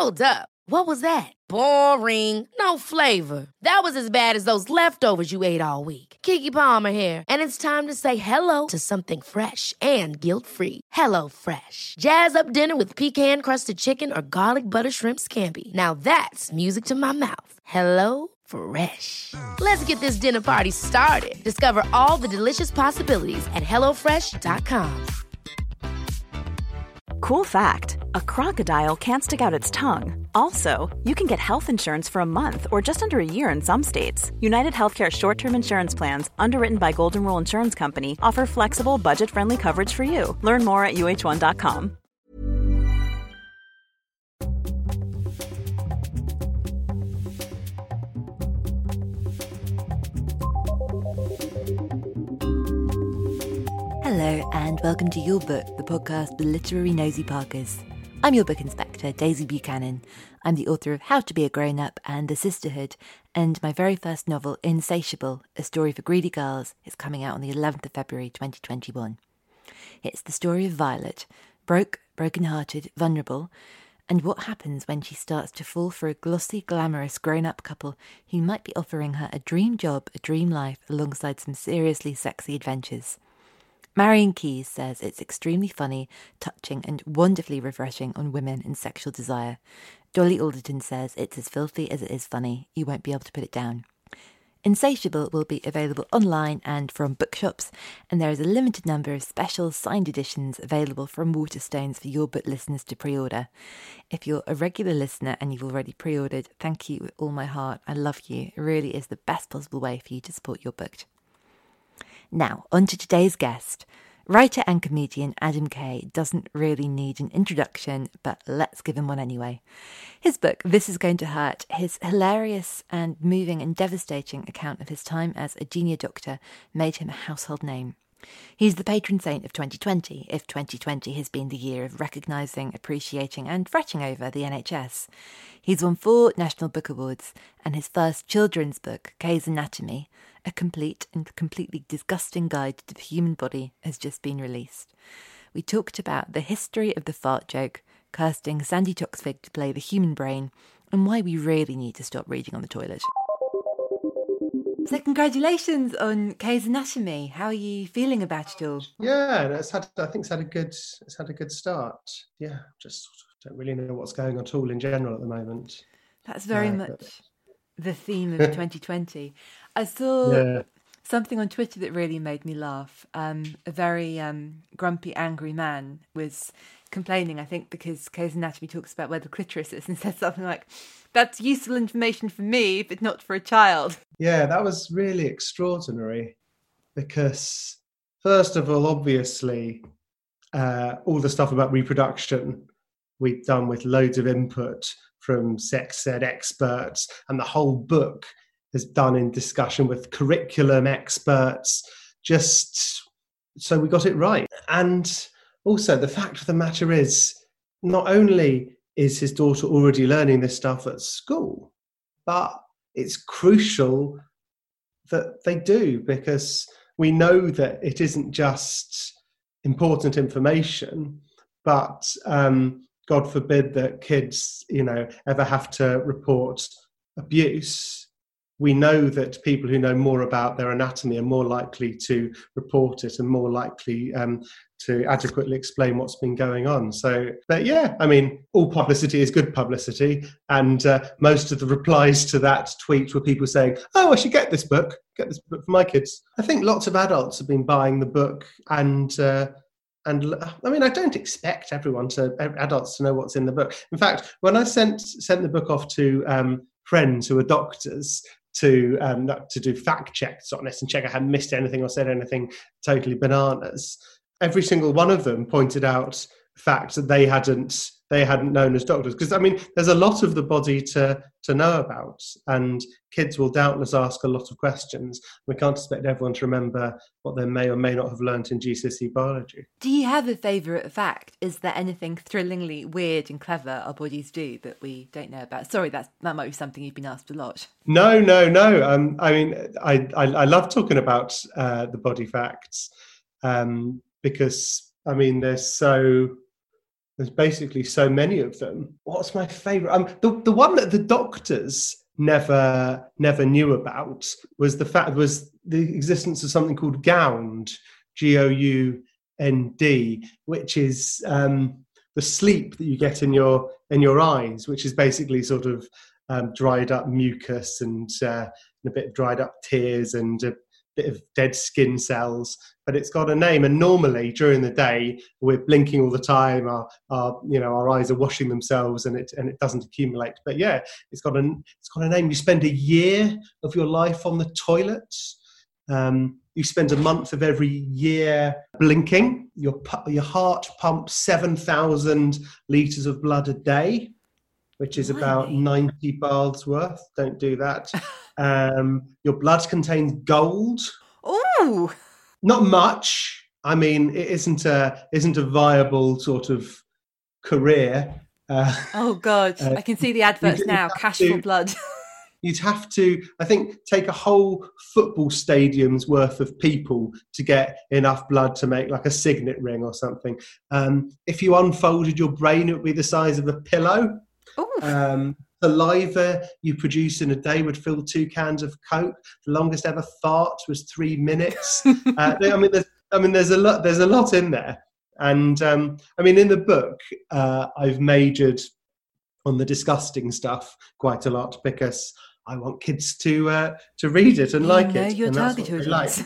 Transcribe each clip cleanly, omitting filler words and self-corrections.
Hold up. What was that? Boring. No flavor. That was as bad as those leftovers you ate all week. Keke Palmer here, and it's time to say hello to something fresh and guilt-free. Hello Fresh. Jazz up dinner with pecan-crusted chicken or garlic butter shrimp scampi. Now that's music to my mouth. Hello Fresh. Let's get this dinner party started. Discover all the delicious possibilities at hellofresh.com. Cool fact, a crocodile can't stick out its tongue. Also, you can get health insurance for a month or just under a year in some states. United Healthcare short-term insurance plans, underwritten by Golden Rule Insurance Company, offer flexible, budget-friendly coverage for you. Learn more at uh1.com. Hello and welcome to Your Book, the podcast for literary nosy parkers. I'm your book inspector, Daisy Buchanan. I'm the author of How to Be a Grown-Up and The Sisterhood, and my very first novel, Insatiable, A Story for Greedy Girls, is coming out on the 11th of February 2021. It's the story of Violet, broke, broken-hearted, vulnerable, and what happens when she starts to fall for a glossy, glamorous grown-up couple who might be offering her a dream job, a dream life, alongside some seriously sexy adventures. Marion Keyes says it's extremely funny, touching and wonderfully refreshing on women and sexual desire. Dolly Alderton says it's as filthy as it is funny. You won't be able to put it down. Insatiable will be available online and from bookshops, and there is a limited number of special signed editions available from Waterstones for Your Book listeners to pre-order. If you're a regular listener and you've already pre-ordered, thank you with all my heart. I love you. It really is the best possible way for you to support Your Book. Now, on to today's guest. Writer and comedian Adam Kay doesn't really need an introduction, but let's give him one anyway. His book, This Is Going to Hurt, his hilarious and moving and devastating account of his time as a junior doctor, made him a household name. He's the patron saint of 2020, if 2020 has been the year of recognising, appreciating and fretting over the NHS. He's won 4 National Book Awards, and his first children's book, Kay's Anatomy, a complete and completely disgusting guide to the human body, has just been released. We talked about the history of the fart joke, casting Sandy Toksvig to play the human brain, and why we really need to stop reading on the toilet. So congratulations on Kay's Anatomy. How are you feeling about it all? Yeah, I think it's had a good start. Yeah, just don't really know what's going on at all in general at the moment. That's very much the theme of 2020. I saw something on Twitter that really made me laugh. A very grumpy, angry man was complaining, I think, because Kay's Anatomy talks about where the clitoris is, and said something like, "That's useful information for me, but not for a child." Yeah, that was really extraordinary because, first of all, obviously, all the stuff about reproduction we've done with loads of input from sex ed experts, and the whole book is done in discussion with curriculum experts, just so we got it right. And also, the fact of the matter is, not only is his daughter already learning this stuff at school, but it's crucial that they do, because we know that it isn't just important information, but God forbid that kids, ever have to report abuse. We know that people who know more about their anatomy are more likely to report it and more likely to adequately explain what's been going on. So, but yeah, I mean, all publicity is good publicity. And most of the replies to that tweet were people saying, "Oh, I should get this book for my kids." I think lots of adults have been buying the book, and I mean, I don't expect adults to know what's in the book. In fact, when I sent the book off to friends who are doctors to do fact checks on this and check I hadn't missed anything or said anything totally bananas, every single one of them pointed out the fact that they hadn't known as doctors. Because, I mean, there's a lot of the body to know about, and kids will doubtless ask a lot of questions. We can't expect everyone to remember what they may or may not have learnt in GCSE biology. Do you have a favourite fact? Is there anything thrillingly weird and clever our bodies do that we don't know about? Sorry, that might be something you've been asked a lot. No. I mean, I love talking about the body facts because, I mean, they're so There's basically so many of them. What's my favourite? The one that the doctors never knew about was the existence of something called GOUND, GOUND, which is the sleep that you get in your eyes, which is basically sort of dried up mucus and a bit of dried up tears and a bit of dead skin cells, but it's got a name. And normally during the day we're blinking all the time, our eyes are washing themselves and it doesn't accumulate. But yeah, it's got a name. You spend a year of your life on the toilet. You spend a month of every year blinking. Your heart pumps 7,000 litres of blood a day, which is about 90 baths worth. Don't do that. Your blood contains gold. Ooh! Not much. I mean, it isn't a viable sort of career. Oh God, I can see the adverts now. Cash for blood. You'd have to, I think, take a whole football stadium's worth of people to get enough blood to make like a signet ring or something. If you unfolded your brain, it would be the size of a pillow. Saliva you produce in a day would fill 2 cans of Coke. The longest ever fart was 3 minutes. There's a lot in there. And in the book, I've majored on the disgusting stuff quite a lot because I want kids to read it and like it. Your target audience.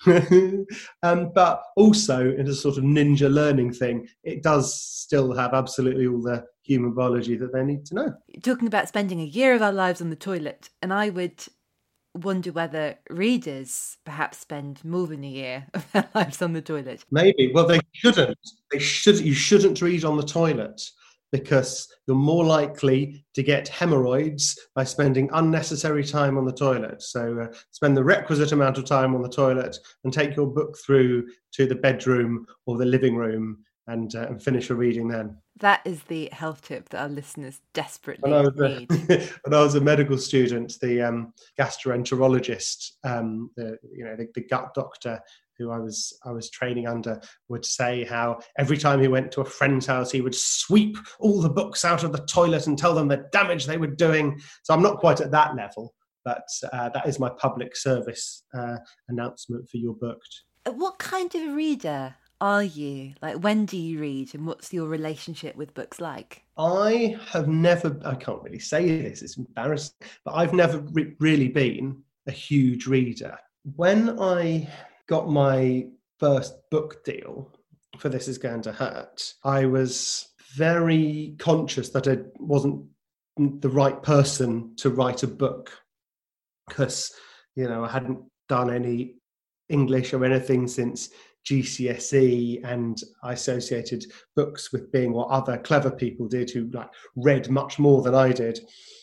But also in a sort of ninja learning thing, it does still have absolutely all the human biology that they need to know. Talking about spending a year of our lives on the toilet, and I would wonder whether readers perhaps spend more than a year of their lives on the toilet. Maybe. Well, they shouldn't. You shouldn't read on the toilet, because you're more likely to get hemorrhoids by spending unnecessary time on the toilet. So spend the requisite amount of time on the toilet and take your book through to the bedroom or the living room and finish your reading then. That is the health tip that our listeners desperately need. When I was a medical student, the gastroenterologist, the gut doctor who I was training under, would say how every time he went to a friend's house, he would sweep all the books out of the toilet and tell them the damage they were doing. So I'm not quite at that level, but that is my public service announcement for You're Booked. What kind of reader are you? Like, when do you read, and what's your relationship with books like? I can't really say this, it's embarrassing, but I've never really been a huge reader. When I got my first book deal for This Is Going to Hurt, I was very conscious that I wasn't the right person to write a book because, I hadn't done any English or anything since GCSE, and I associated books with being what other clever people did who read much more than I did.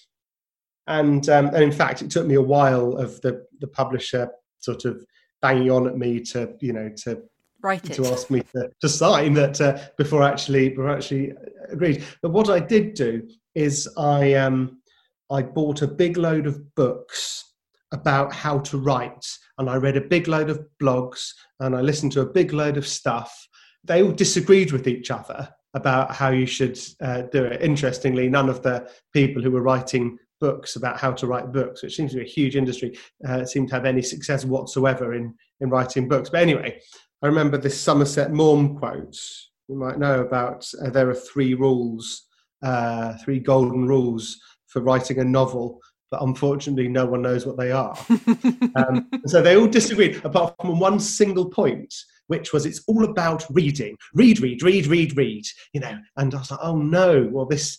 And in fact, it took me a while of the publisher sort of banging on at me to write it, to ask me to sign that before actually agreed. But what I did do is I bought a big load of books about how to write, and I read a big load of blogs, and I listened to a big load of stuff. They all disagreed with each other about how you should do it. Interestingly, none of the people who were writing books about how to write books, which seems to be a huge industry, seem to have any success whatsoever in writing books. But anyway, I remember this Somerset Maugham quote you might know about. There are 3 rules, 3 golden rules for writing a novel, but unfortunately no one knows what they are. So they all disagreed, apart from one single point, which was it's all about reading. Read, and I was like, oh no, well this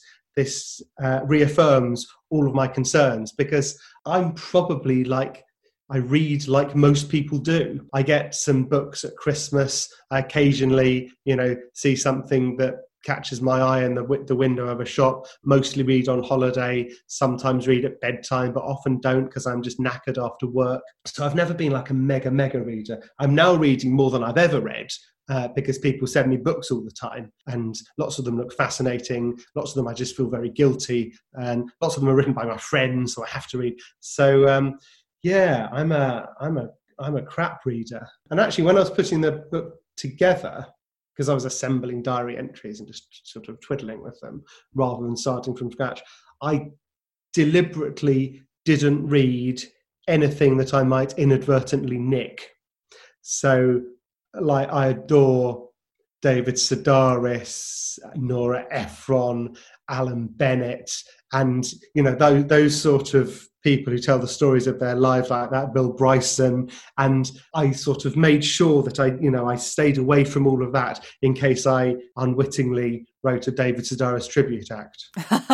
reaffirms all of my concerns, because I'm probably I read like most people do. I get some books at Christmas. I occasionally, see something that catches my eye in the window of a shop. Mostly read on holiday, sometimes read at bedtime, but often don't because I'm just knackered after work. So I've never been like a mega reader. I'm now reading more than I've ever read. Because people send me books all the time, and lots of them look fascinating. Lots of them I just feel very guilty, and lots of them are written by my friends, so I have to read. So I'm a crap reader. And actually, when I was putting the book together, because I was assembling diary entries and just sort of twiddling with them rather than starting from scratch. I deliberately didn't read anything that I might inadvertently nick. So, like, I adore David Sedaris, Nora Ephron, Alan Bennett, and, you know, those sort of people who tell the stories of their lives like that, Bill Bryson. And I sort of made sure that I stayed away from all of that in case I unwittingly wrote a David Sedaris tribute act.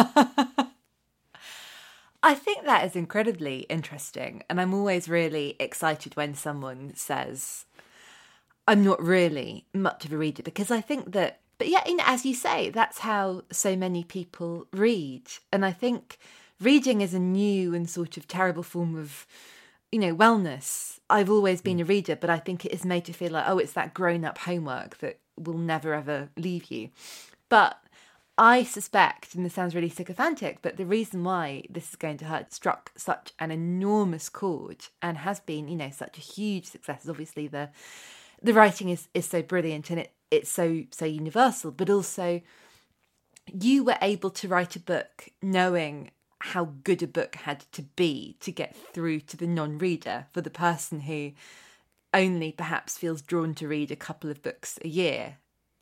I think that is incredibly interesting. And I'm always really excited when someone says, I'm not really much of a reader, because I think that, but yeah, as you say, that's how so many people read. And I think reading is a new and sort of terrible form of, wellness. I've always been a reader, but I think it is made to feel like, oh, it's that grown-up homework that will never, ever leave you. But I suspect, and this sounds really sycophantic, but the reason why this is going to hurt struck such an enormous chord and has been, such a huge success is obviously the writing is so brilliant and it's so universal, but also you were able to write a book knowing how good a book had to be to get through to the non-reader, for the person who only perhaps feels drawn to read a couple of books a year.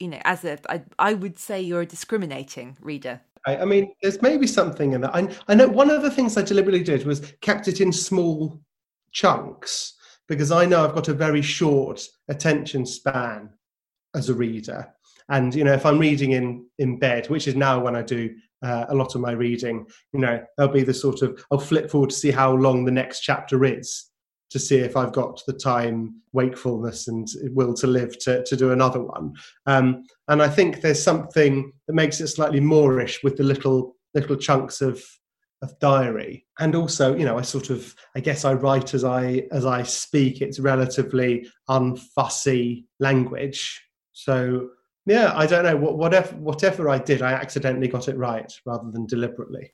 I would say you're a discriminating reader. I mean, there's maybe something in that. I know one of the things I deliberately did was kept it in small chunks, because I know I've got a very short attention span as a reader. And, if I'm reading in bed, which is now when I do a lot of my reading, there'll be the sort of, I'll flip forward to see how long the next chapter is, to see if I've got the time, wakefulness and will to live to do another one. And I think there's something that makes it slightly moreish with the little chunks of diary. And also, I guess I write as I speak. It's relatively unfussy language. So yeah, I don't know, whatever I did, I accidentally got it right rather than deliberately.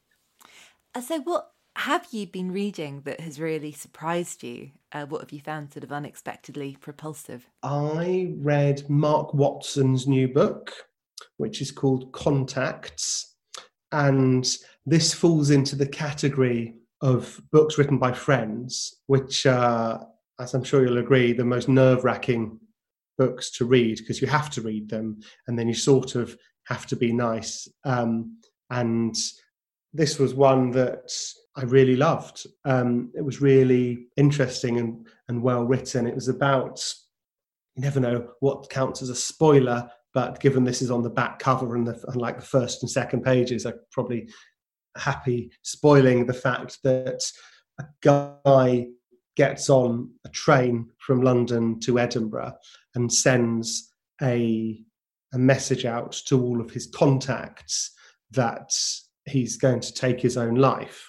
So what have you been reading that has really surprised you? What have you found sort of unexpectedly propulsive? I read Mark Watson's new book, which is called Contacts. And this falls into the category of books written by friends, which are, as I'm sure you'll agree, the most nerve-wracking books to read, because you have to read them and then you sort of have to be nice. And this was one that I really loved. It was really interesting and well written. It was about, you never know what counts as a spoiler, but given this is on the back cover and like the first and second pages, I'm probably happy spoiling the fact that a guy gets on a train from London to Edinburgh and sends a message out to all of his contacts that he's going to take his own life.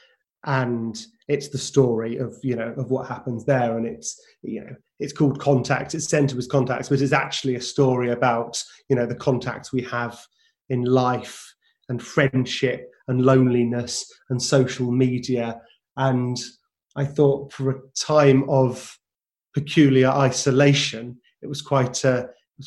And it's the story of what happens there. And it's called Contacts. It's sent to his contacts, but it's actually a story about, the contacts we have in life and friendship and loneliness and social media. And I thought for a time of peculiar isolation, it was quite a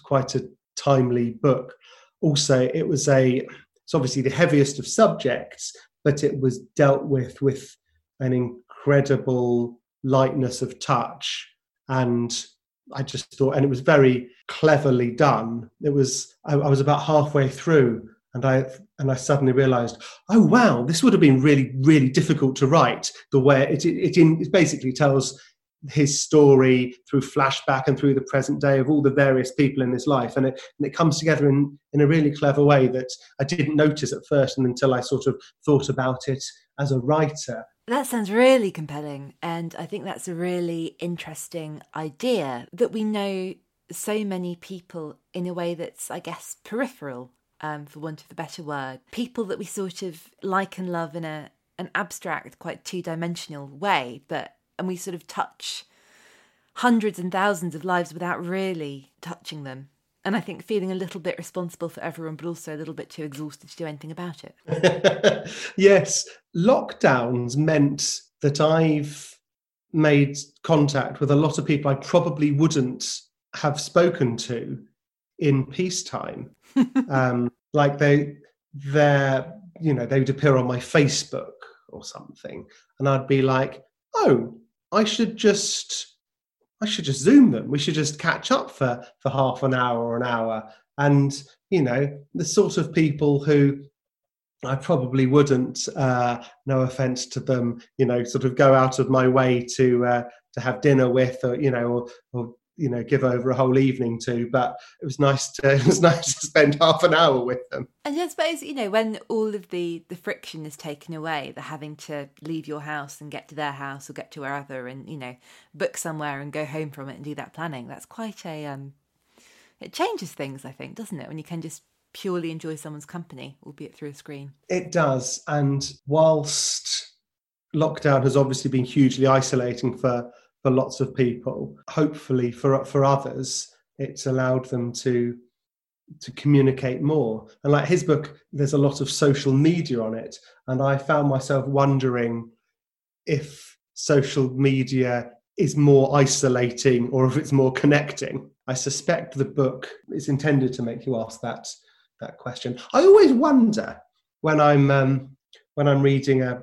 timely book. Also, it's obviously the heaviest of subjects, but it was dealt with an incredible lightness of touch. And I just thought, and it was very cleverly done. I was about halfway through and I suddenly realized, oh, wow, this would have been really, really difficult to write. The way it basically tells his story through flashback and through the present day of all the various people in his life. And it comes together in a really clever way that I didn't notice at first and until I sort of thought about it as a writer. That sounds really compelling. And I think that's a really interesting idea, that we know so many people in a way that's, I guess, peripheral, for want of a better word. People that we sort of like and love in an abstract, quite two-dimensional way, and we sort of touch hundreds and thousands of lives without really touching them. And I think feeling a little bit responsible for everyone, but also a little bit too exhausted to do anything about it. Yes, lockdowns meant that I've made contact with a lot of people I probably wouldn't have spoken to in peacetime. Like they would appear on my Facebook or something, and I'd be like, oh, I should just Zoom them. We should just catch up for half an hour or an hour. And, the sort of people who I probably wouldn't, no offense to them, sort of go out of my way to have dinner with, or give over a whole evening to. But it was nice to spend half an hour with them. And I suppose, when all of the friction is taken away, the having to leave your house and get to their house or get to wherever and, book somewhere and go home from it and do that planning, that's quite it changes things, I think, doesn't it? When you can just purely enjoy someone's company, albeit through a screen. It does. And whilst lockdown has obviously been hugely isolating for lots of people, hopefully for others, it's allowed them to communicate more. And like his book, there's a lot of social media on it. And I found myself wondering if social media is more isolating or if it's more connecting. I suspect the book is intended to make you ask that question. I always wonder when I'm reading a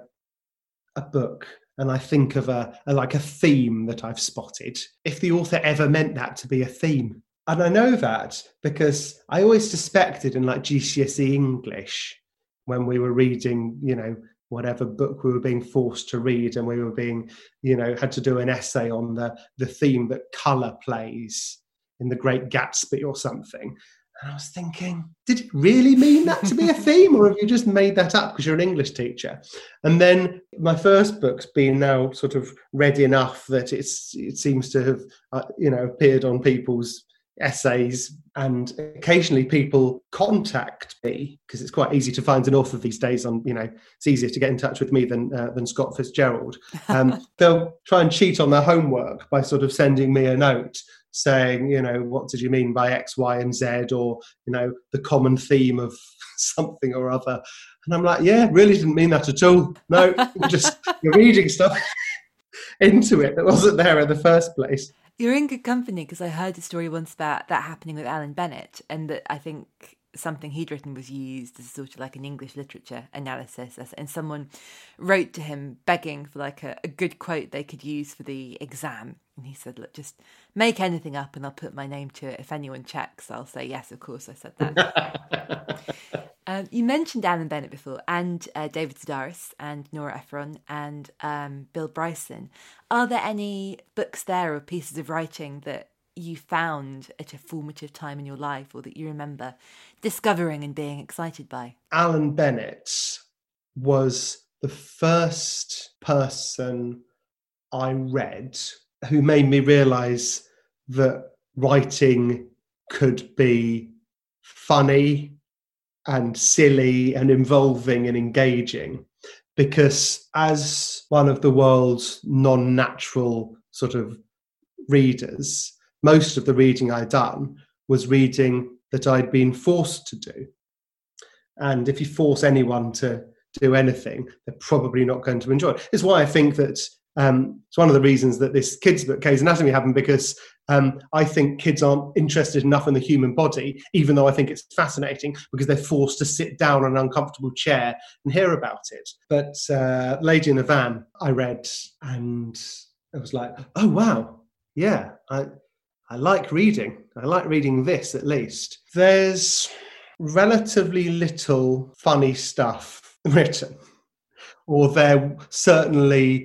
book and I think of a theme that I've spotted, if the author ever meant that to be a theme. And I know that because I always suspected in like GCSE English, when we were reading, whatever book we were being forced to read, and we were being, had to do an essay on the theme that colour plays in The Great Gatsby or something. And I was thinking, did it really mean that to be a theme, or have you just made that up because you're an English teacher? And then my first book's been now sort of read enough that it seems to have, appeared on people's essays, and occasionally people contact me because it's quite easy to find an author these days on, it's easier to get in touch with me than Scott Fitzgerald. They'll try and cheat on their homework by sort of sending me a note saying, what did you mean by X, Y, and Z, or, the common theme of something or other. And I'm like, yeah, really didn't mean that at all. No, you're reading stuff into it that wasn't there in the first place. You're in good company, because I heard a story once about that happening with Alan Bennett, and that I think something he'd written was used as sort of like an English literature analysis, and someone wrote to him begging for like a good quote they could use for the exam, and he said, look, just make anything up and I'll put my name to it. If anyone checks, I'll say yes, of course I said that. You mentioned Alan Bennett before, and David Sedaris and Nora Ephron and Bill Bryson. Are there any books there or pieces of writing that you found at a formative time in your life, or that you remember discovering and being excited by? Alan Bennett was the first person I read who made me realise that writing could be funny and silly and involving and engaging. Because as one of the world's non-natural sort of readers, most of the reading I'd done was reading that I'd been forced to do. And if you force anyone to do anything, they're probably not going to enjoy it. It's why I think that it's one of the reasons that this kids' book, Kay's Anatomy, happened, because I think kids aren't interested enough in the human body, even though I think it's fascinating, because they're forced to sit down in an uncomfortable chair and hear about it. But Lady in the Van, I read, and I was like, oh, wow, yeah, I like reading. I like reading this, at least. There's relatively little funny stuff written, or there certainly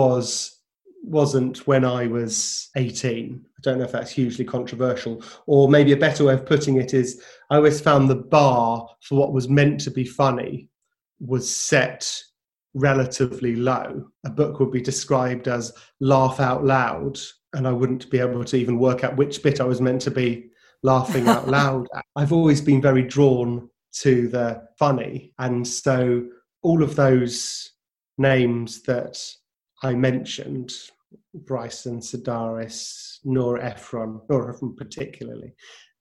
wasn't when I was 18. I don't know if that's hugely controversial, or maybe a better way of putting it is I always found the bar for what was meant to be funny was set relatively low. A book would be described as laugh out loud, and I wouldn't be able to even work out which bit I was meant to be laughing out loud at. I've always been very drawn to the funny, and so all of those names that I mentioned, Bryson, Sedaris, Nora Ephron particularly,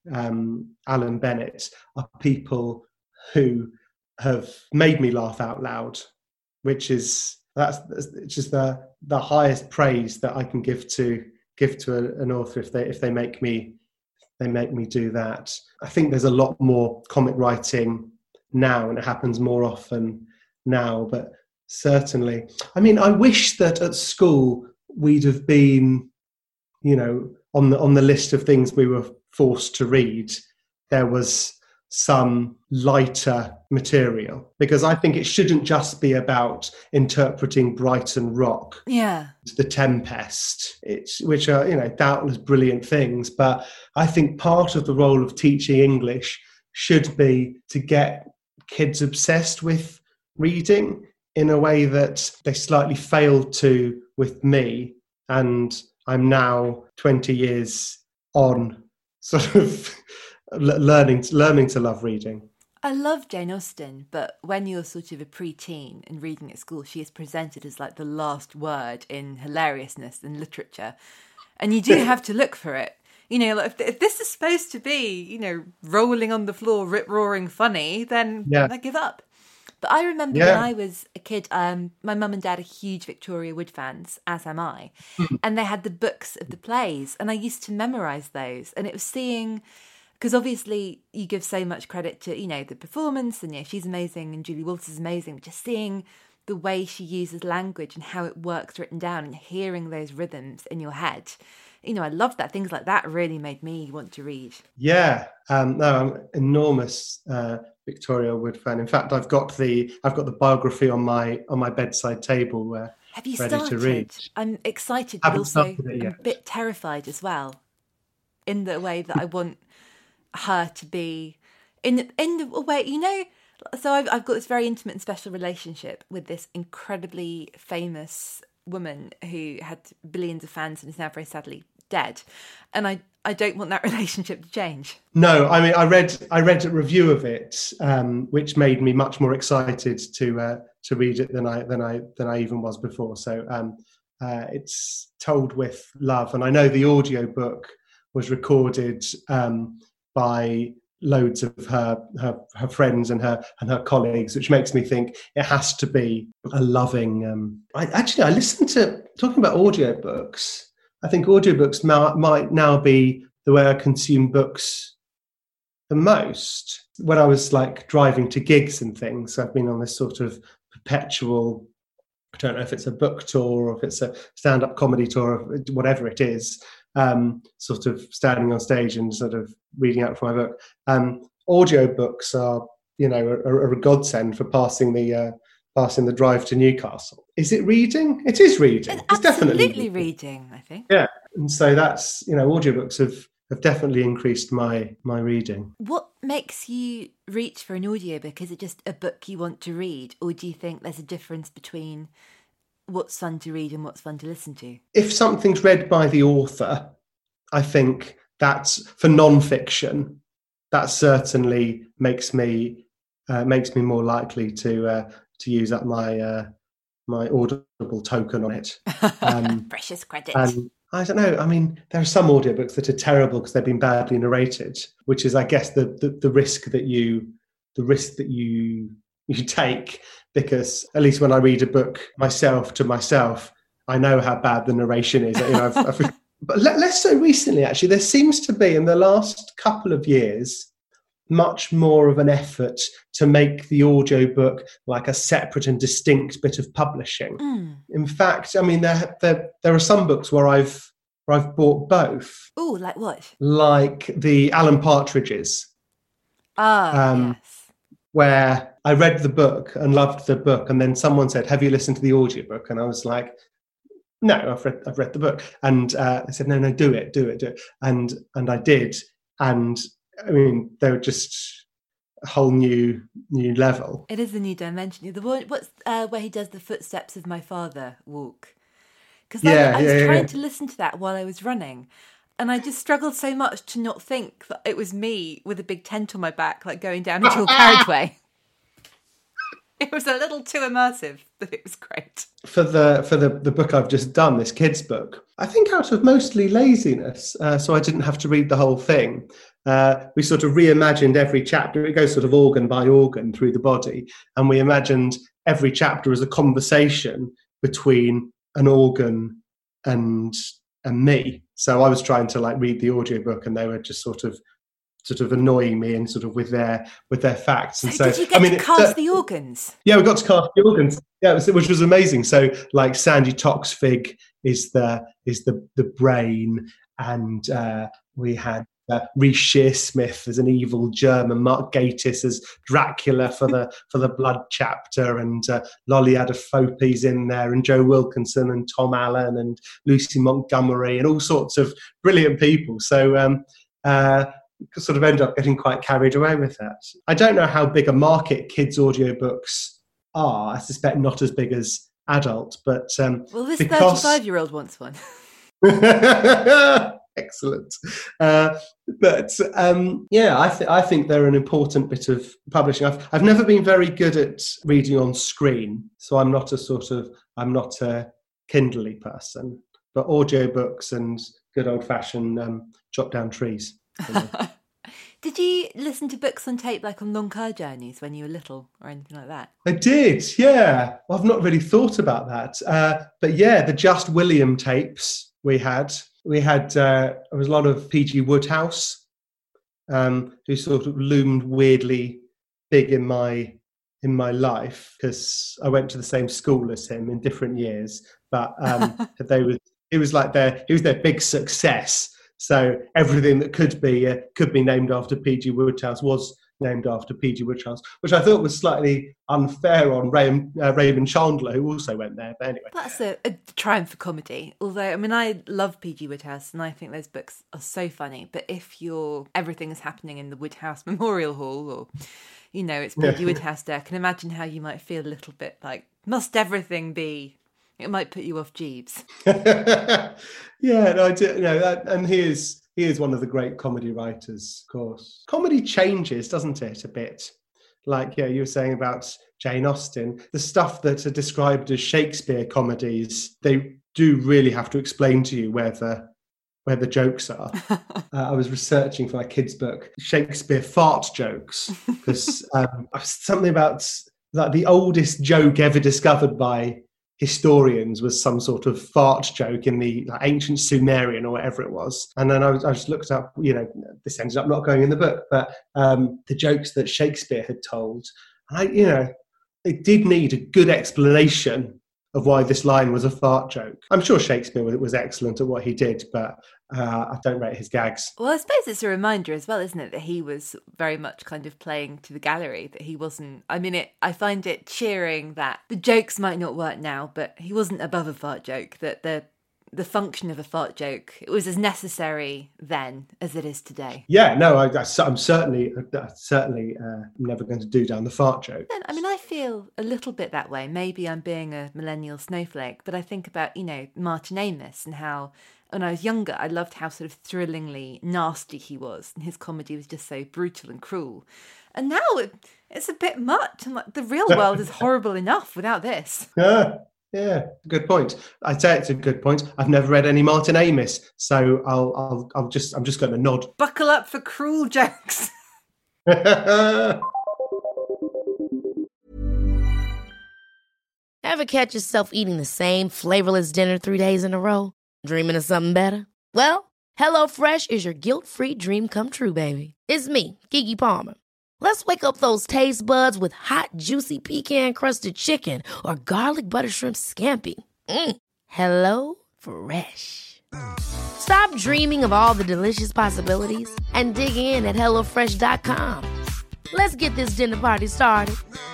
Alan Bennett, are people who have made me laugh out loud, which is just the highest praise that I can give to an author if they make me They make me do that. I think there's a lot more comic writing now, and it happens more often now, but certainly. I mean, I wish that at school we'd have been, on the list of things we were forced to read, there was some lighter material, because I think it shouldn't just be about interpreting Brighton Rock, The Tempest, which are doubtless brilliant things, but I think part of the role of teaching English should be to get kids obsessed with reading in a way that they slightly failed to with me, and I'm now 20 years on, sort of learning to love reading. I love Jane Austen, but when you're sort of a pre-teen and reading at school, she is presented as like the last word in hilariousness and literature, and you do have to look for it. Like if this is supposed to be, rolling on the floor, rip-roaring funny, then I give up. But I remember when I was a kid, my mum and dad are huge Victoria Wood fans, as am I, and they had the books of the plays, and I used to memorise those, and it was seeing... Because obviously you give so much credit to, the performance, and she's amazing and Julie Walters is amazing, but just seeing the way she uses language and how it works written down and hearing those rhythms in your head. I loved that. Things like that really made me want to read. Yeah. No, I'm an enormous Victoria Wood fan. In fact, I've got the biography on my bedside table. Have you ready started? To read. I'm excited, but also a bit terrified as well, in the way that I want her to be in the way, so I've got this very intimate and special relationship with this incredibly famous woman who had billions of fans and is now very sadly dead, and I don't want that relationship to change. No, I mean, I read a review of it, which made me much more excited to read it than I even was before. So it's told with love, and I know the audiobook was recorded by loads of her friends and her colleagues, which makes me think it has to be a loving. I listened to, talking about audiobooks, I think audiobooks might now be the way I consume books the most. When I was like driving to gigs and things, I've been on this sort of perpetual, I don't know if it's a book tour or if it's a stand-up comedy tour or whatever it is, sort of standing on stage and sort of reading out from my book. Audiobooks are, a godsend for passing the drive to Newcastle. Is it reading? It is reading. It's definitely reading, I think. Yeah, and so that's, audiobooks have definitely increased my reading. What makes you reach for an audiobook? Is it just a book you want to read, or do you think there's a difference between what's fun to read and what's fun to listen to? If something's read by the author, I think that's, for non-fiction, that certainly makes me more likely to use up my Audible token on it. Precious credit. And I don't know. I mean, there are some audiobooks that are terrible because they've been badly narrated, which is, I guess, the risk that you take. Because at least when I read a book to myself, I know how bad the narration is. But less so recently, actually. There seems to be, in the last couple of years, much more of an effort to make the audiobook like a separate and distinct bit of publishing. In fact, I mean, there are some books where I've bought both. Oh, like what? Like the Alan Partridges. Yes. Where I read the book and loved the book, and then someone said, "Have you listened to the audiobook?" And I was like, "No, I've read the book." And I said, "No, do it," and I did. And I mean, they were just a whole new level. It is a new dimension. The one, where he does the Footsteps of My Father walk? Because I was trying to listen to that while I was running, and I just struggled so much to not think that it was me with a big tent on my back, like going down a dual carriageway. It was a little too immersive, but it was great. For the book I've just done, this kids' book, I think out of mostly laziness, so I didn't have to read the whole thing. We sort of reimagined every chapter. It goes sort of organ by organ through the body, and we imagined every chapter as a conversation between an organ and me. So I was trying to like read the audiobook, and they were just sort of annoying me and sort of with their facts. And so did you get to cast the organs? Yeah, we got to cast the organs. Yeah, which was amazing. So like Sandy Toksvig is the brain, and we had Reece Shearsmith as an evil German, Mark Gatiss as Dracula for the blood chapter, and Lolly Adefope's in there, and Joe Wilkinson and Tom Allen and Lucy Montgomery and all sorts of brilliant people. So sort of ended up getting quite carried away with that. I don't know how big a market kids' audiobooks are. I suspect not as big as adult, but well, this 35-year-old wants one. Excellent. I think they're an important bit of publishing. I've never been very good at reading on screen, so I'm not a Kindle-y person, but audiobooks and good old-fashioned chop down trees. Did you listen to books on tape, like on long car journeys when you were little, or anything like that? I did, yeah. Well, I've not really thought about that. But yeah, the Just William tapes we had. There was a lot of P.G. Wodehouse, who sort of loomed weirdly big in my life, because I went to the same school as him in different years. But he was their big success. So everything that could be named after P.G. Wodehouse was named after P.G. Wodehouse, which I thought was slightly unfair on Raymond Chandler, who also went there. But anyway, that's a triumph for comedy. Although, I mean, I love P.G. Wodehouse, and I think those books are so funny. But if everything is happening in the Wodehouse Memorial Hall, or it's P.G. Wodehouse Day, I can imagine how you might feel a little bit like, must everything be? It might put you off Jeeves. Yeah, no, I do. And he is one of the great comedy writers, of course. Comedy changes, doesn't it, a bit? Like, yeah, you were saying about Jane Austen. The stuff that are described as Shakespeare comedies, they do really have to explain to you where the jokes are. I was researching for my kids' book, Shakespeare fart jokes, because something about like the oldest joke ever discovered by historians was some sort of fart joke in the ancient Sumerian or whatever it was. And then I just looked up, this ended up not going in the book, but the jokes that Shakespeare had told. And it did need a good explanation of why this line was a fart joke. I'm sure Shakespeare was excellent at what he did, but I don't rate his gags. Well, I suppose it's a reminder as well, isn't it, that he was very much kind of playing to the gallery, that he wasn't... I mean, I find it cheering that the jokes might not work now, but he wasn't above a fart joke, that the function of a fart joke, it was as necessary then as it is today. Yeah, no, I'm certainly never going to do down the fart joke. I mean, I feel a little bit that way. Maybe I'm being a millennial snowflake, but I think about, Martin Amis, and how when I was younger, I loved how sort of thrillingly nasty he was, and his comedy was just so brutal and cruel. And now it's a bit much. I'm like, the real world is horrible enough without this. Yeah, good point. I'd say it's a good point. I've never read any Martin Amis, so I'm just going to nod. Buckle up for cruel jokes. Ever catch yourself eating the same flavorless dinner 3 days in a row? Dreaming of something better? Well, HelloFresh is your guilt-free dream come true, baby. It's me, Keke Palmer. Let's wake up those taste buds with hot, juicy pecan-crusted chicken or garlic butter shrimp scampi. Hello Fresh. Stop dreaming of all the delicious possibilities and dig in at HelloFresh.com. Let's get this dinner party started.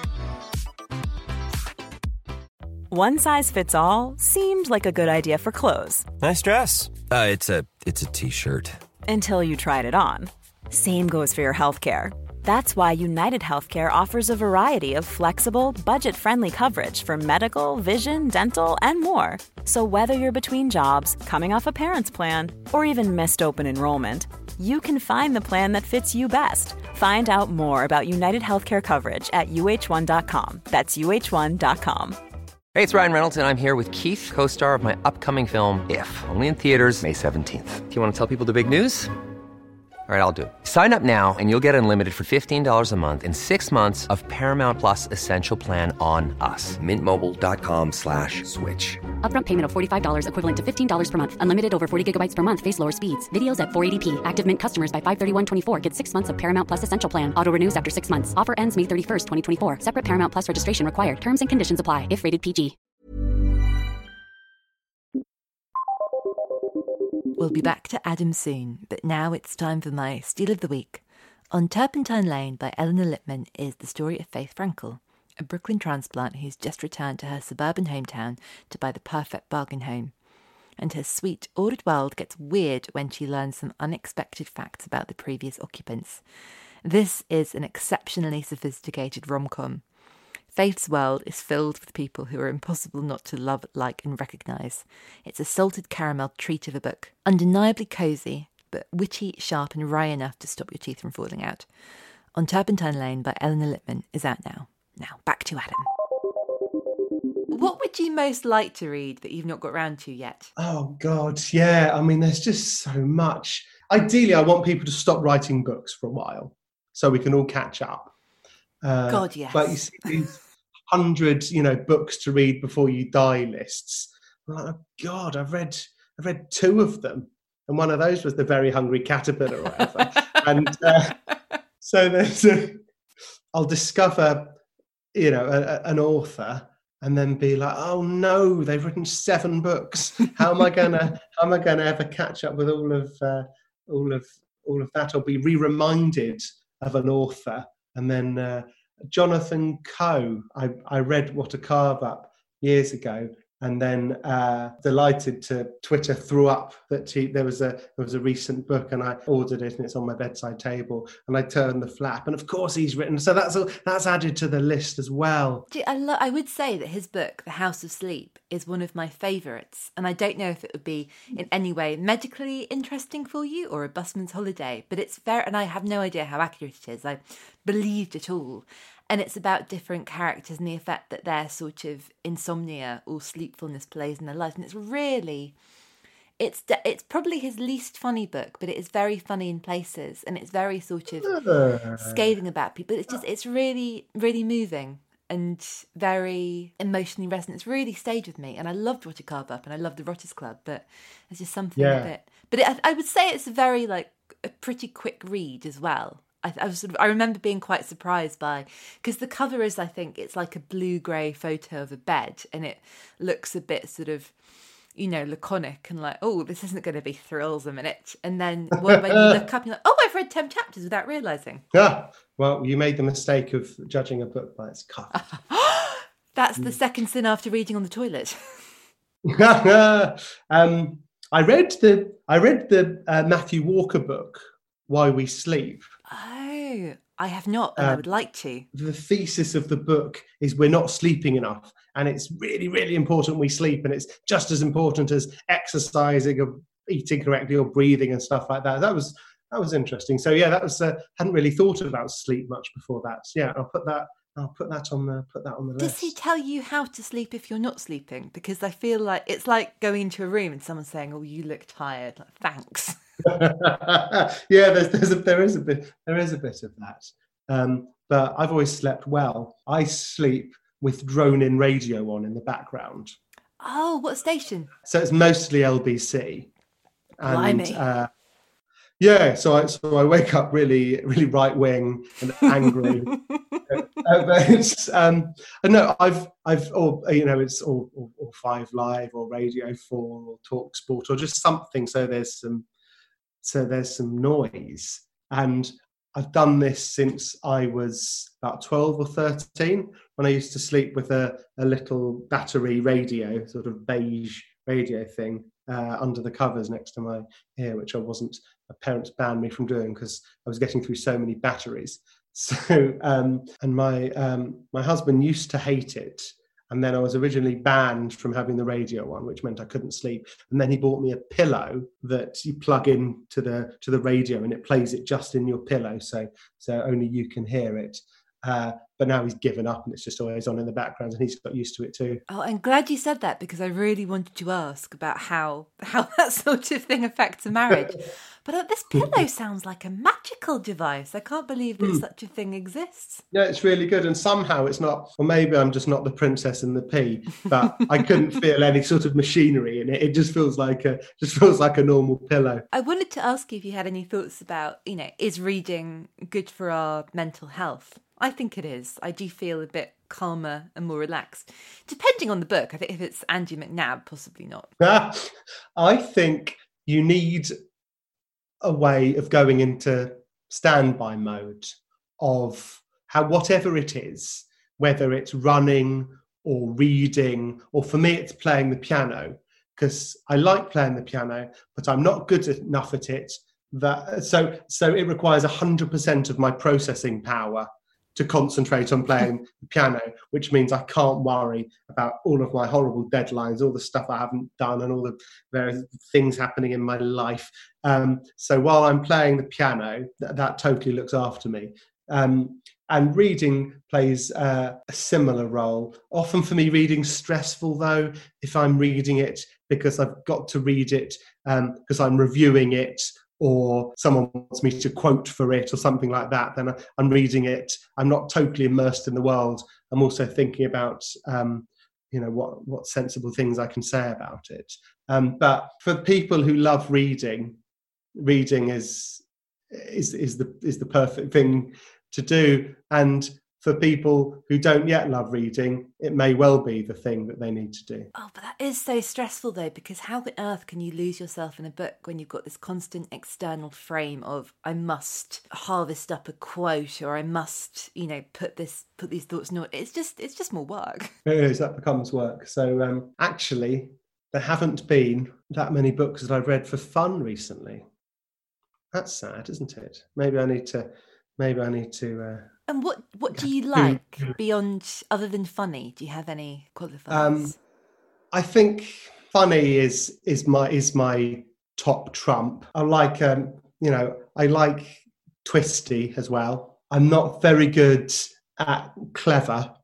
One size fits all seemed like a good idea for clothes. Nice dress. It's a t-shirt. Until you tried it on. Same goes for your healthcare. That's why United Healthcare offers a variety of flexible, budget-friendly coverage for medical, vision, dental, and more. So whether you're between jobs, coming off a parent's plan, or even missed open enrollment, you can find the plan that fits you best. Find out more about United Healthcare coverage at uh1.com. That's uh1.com. Hey, it's Ryan Reynolds, and I'm here with Keith, co-star of my upcoming film, If, only in theaters May 17th. Do you want to tell people the big news? All right, I'll do it. Sign up now and you'll get unlimited for $15 a month and 6 months of Paramount Plus Essential Plan on us. MintMobile.com/switch. Upfront payment of $45 equivalent to $15 per month. Unlimited over 40 gigabytes per month. Face lower speeds. Videos at 480p. Active Mint customers by 531.24 get 6 months of Paramount Plus Essential Plan. Auto renews after 6 months. Offer ends May 31st, 2024. Separate Paramount Plus registration required. Terms and conditions apply if rated PG. We'll be back to Adam soon, but now it's time for my Steal of the Week. On Turpentine Lane by Eleanor Lippman is the story of Faith Frankel, a Brooklyn transplant who's just returned to her suburban hometown to buy the perfect bargain home. And her sweet, ordered world gets weird when she learns some unexpected facts about the previous occupants. This is an exceptionally sophisticated rom-com. Faith's world is filled with people who are impossible not to love, like and recognise. It's a salted caramel treat of a book. Undeniably cosy, but witty, sharp and wry enough to stop your teeth from falling out. On Turpentine Lane by Eleanor Lippman is out now. Now, back to Adam. What would you most like to read that you've not got round to yet? Oh, God, yeah. I mean, there's just so much. Ideally, I want people to stop writing books for a while so we can all catch up. God, yes. But you see these 100, books to read before you die lists. I'm like, oh, God, I've read 2 of them. And one of those was The Very Hungry Caterpillar or whatever. And so I'll discover, an author and then be like, oh no, they've written 7 books. How am I gonna ever catch up with all of that? I'll be re-reminded of an author. And then Jonathan Coe, I read What a Carve Up years ago, and then delighted to Twitter threw up that there was a recent book, and I ordered it, and it's on my bedside table, and I turned the flap, and of course he's written. So that's added to the list as well. I would say that his book, The House of Sleep, is one of my favourites, and I don't know if it would be in any way medically interesting for you or a busman's holiday, but it's fair, and I have no idea how accurate it is. I believed it all. And it's about different characters and the effect that their sort of insomnia or sleepfulness plays in their lives. And it's really, it's probably his least funny book, but it is very funny in places, and it's very sort of scathing about people. It's really, really moving and very emotionally resonant. It's really stayed with me, and I loved What a Carve Up, and I loved The Rotters Club, but there's just something a bit. But I would say it's a pretty quick read as well. I remember being quite surprised by, because the cover is, I think, it's like a blue-grey photo of a bed, and it looks a bit sort of, laconic and like, oh, this isn't going to be thrills a minute. And then when you look up, you're like, oh, I've read 10 chapters without realising. Yeah, well, you made the mistake of judging a book by its cover. That's the second sin after reading on the toilet. I read the Matthew Walker book, Why We Sleep. Oh, I have not, and I would like to. The thesis of the book is we're not sleeping enough, and it's really, really important we sleep, and it's just as important as exercising or eating correctly or breathing and stuff like that. That was interesting. So yeah, that was hadn't really thought about sleep much before that. So, yeah, I'll put that on the list. Does he tell you how to sleep if you're not sleeping? Because I feel like it's like going into a room and someone saying, "Oh, you look tired." Like, thanks. Yeah, there is a bit of that. But I've always slept well. I sleep with drone-in radio on in the background. Oh, what station? So it's mostly LBC. Blimey. Yeah, so I wake up really, really right wing and angry. No, it's all 5 Live or Radio 4 or Talk Sport or just something. So there's some noise, and I've done this since I was about 12 or 13, when I used to sleep with a little battery radio, sort of beige radio thing under the covers next to my ear, which my parents banned me from doing because I was getting through so many batteries. So, and my husband used to hate it. And then I was originally banned from having the radio on, which meant I couldn't sleep. And then he bought me a pillow that you plug in to the radio, and it plays it just in your pillow, so only you can hear it. But now he's given up and it's just always on in the background, and he's got used to it too. Oh, I'm glad you said that, because I really wanted to ask about how that sort of thing affects a marriage. But this pillow sounds like a magical device. I can't believe that such a thing exists. Yeah, it's really good. And somehow it's not, or maybe I'm just not the princess and the pea, but I couldn't feel any sort of machinery in it. It just feels like a normal pillow. I wanted to ask you if you had any thoughts about, is reading good for our mental health? I think it is. I do feel a bit calmer and more relaxed. Depending on the book. I think if it's Andy McNab, possibly not. I think you need a way of going into standby mode of how, whatever it is, whether it's running or reading, or for me it's playing the piano, because I like playing the piano, but I'm not good enough at it. So it requires 100% of my processing power to concentrate on playing the piano, which means I can't worry about all of my horrible deadlines, all the stuff I haven't done, and all the various things happening in my life. So while I'm playing the piano, that totally looks after me. And reading plays a similar role. Often for me, reading's stressful, though. If I'm reading it because I've got to read it because I'm reviewing it, or someone wants me to quote for it or something like that, then I'm reading it. I'm not totally immersed in the world. I'm also thinking about, what sensible things I can say about it. But for people who love reading is the perfect thing to do. And for people who don't yet love reading, it may well be the thing that they need to do. Oh, but that is so stressful, though, because how on earth can you lose yourself in a book when you've got this constant external frame of, I must harvest up a quote, or I must, put these thoughts in order. It's just more work. It is, that becomes work. So actually, there haven't been that many books that I've read for fun recently. That's sad, isn't it? Maybe I need to. And what do you like beyond, other than funny? Do you have any qualifiers? I think funny is my top trump. I like I like twisty as well. I'm not very good at clever.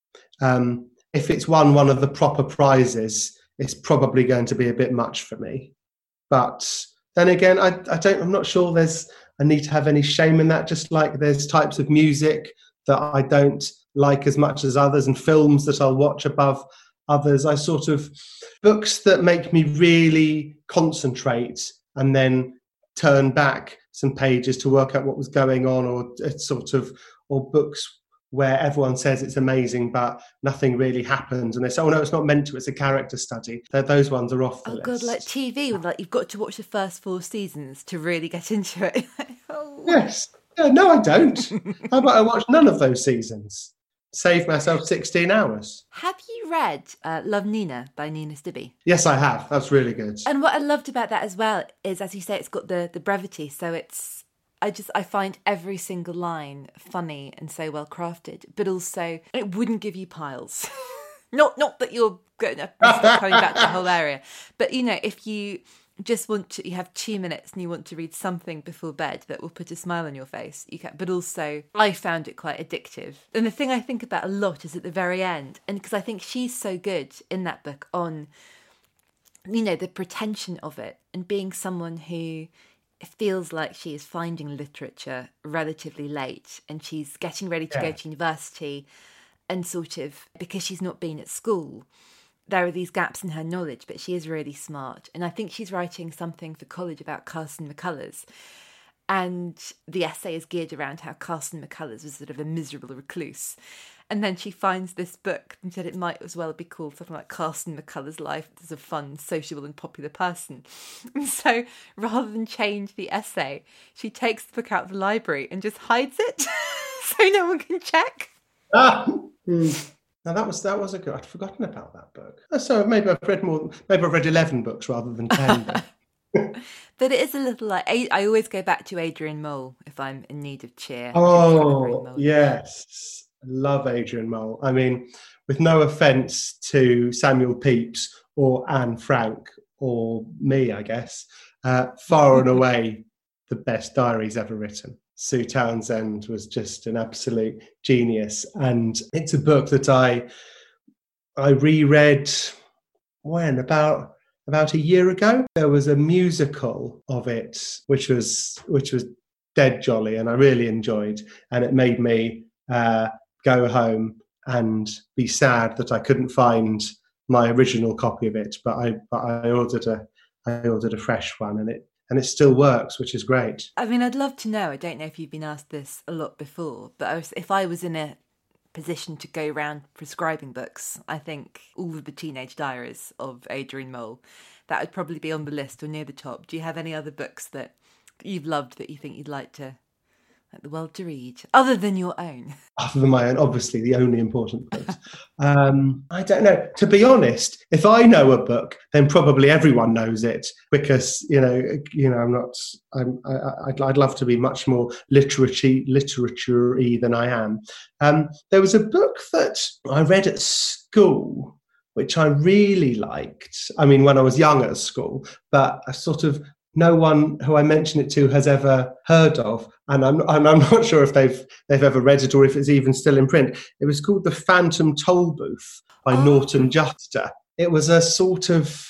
If it's won one of the proper prizes, it's probably going to be a bit much for me. But then again, I'm not sure I need to have any shame in that. Just like there's types of music that I don't like as much as others, and films that I'll watch above others. Books that make me really concentrate and then turn back some pages to work out what was going on, or books where everyone says it's amazing but nothing really happens, and they say, oh no, it's not meant to, it's a character study. Those ones are off the list. Oh god, like TV, with you've got to watch the first 4 seasons to really get into it. Yes. No, I don't. How about I watch none of those seasons? Save myself 16 hours. Have you read Love Nina by Nina Stibbe? Yes, I have. That's really good. And what I loved about that as well is, as you say, it's got the brevity, so it's I find every single line funny and so well crafted, but also it wouldn't give you piles. Not that you're going to start coming back to the whole area, but if you just you have 2 minutes and you want to read something before bed that will put a smile on your face, you can. But also, I found it quite addictive. And the thing I think about a lot is at the very end, and because I think she's so good in that book on, the pretension of it, and being someone who feels like she is finding literature relatively late, and she's getting ready to go to university, and because she's not been at school, there are these gaps in her knowledge, but she is really smart. And I think she's writing something for college about Carson McCullers. And the essay is geared around how Carson McCullers was sort of a miserable recluse. And then she finds this book and said it might as well be called something like Carson McCullers' Life as a fun, sociable and popular person. And so rather than change the essay, she takes the book out of the library and just hides it so no one can check. Now that was a good. I'd forgotten about that book. So maybe I've read more. Maybe I've read 11 books rather than 10. But it is a little like, I always go back to Adrian Mole if I'm in need of cheer. Oh yes, I love Adrian Mole. I mean, with no offence to Samuel Pepys or Anne Frank or me, I guess, far and away the best diaries ever written. Sue Townsend was just an absolute genius. And it's a book that I reread about a year ago. There was a musical of it, which was dead jolly, and I really enjoyed. And it made me go home and be sad that I couldn't find my original copy of it. But I ordered a fresh one, and it still works, which is great. I mean, I'd love to know. I don't know if you've been asked this a lot before, but if I was in a position to go around prescribing books, I think all of the Teenage Diaries of Adrian Mole, that would probably be on the list or near the top. Do you have any other books that you've loved that you think you'd like the world to read, other than your own? Other than my own, obviously, the only important books. I don't know. To be honest, if I know a book, then probably everyone knows it, because I'd love to be much more literature-y than I am. There was a book that I read at school, which I really liked. I mean, when I was young at school, but I sort of, no one who I mention it to has ever heard of, and I'm not sure if they've ever read it or if it's even still in print. It was called The Phantom Tollbooth by Norton Juster. It was a sort of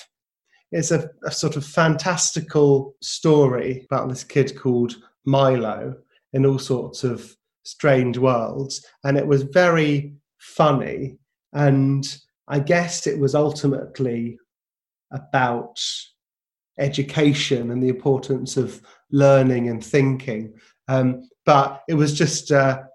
fantastical story about this kid called Milo in all sorts of strange worlds, and it was very funny. And I guess it was ultimately about education and the importance of learning and thinking, but it was just a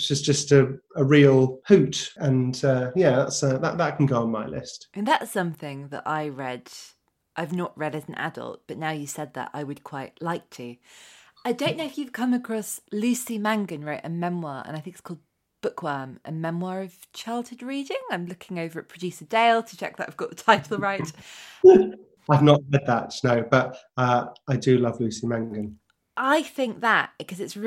real hoot, and that can go on my list. And that's something that I've not read as an adult, but now you said that, I would quite like to. I don't know if you've come across Lucy Mangan wrote a memoir, and I think it's called Bookworm, a memoir of childhood reading. I'm looking over at producer Dale to check that I've got the title right. I've not read that, no, but I do love Lucy Mangan. I think that, because it's